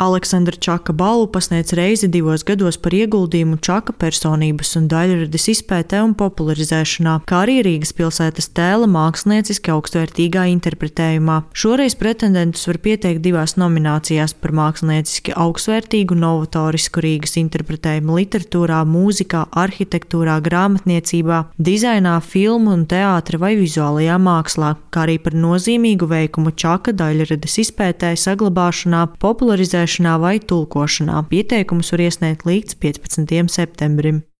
Aleksandra Čaka balvu pasniedz reizi 2 gados par ieguldījumu Čaka personības un daļradas izpētē un popularizēšanā, kā arī Rīgas pilsētas tēla mākslinieciski augstvērtīgā interpretējumā. Šoreiz pretendentus var pieteikt 2 nominācijās par mākslinieciski augstvērtīgu novatorisku Rīgas interpretējumu literatūrā, mūzikā, arhitektūrā, grāmatniecībā, dizainā, filmu un teātra vai vizuālajā mākslā, kā arī par nozīmīgu veikumu Čaka daļradas izpētē, saglabāšanā, popularizēšanā vai tulkošanā. Pieteikumus var iesniegt līdz 15. septembrim.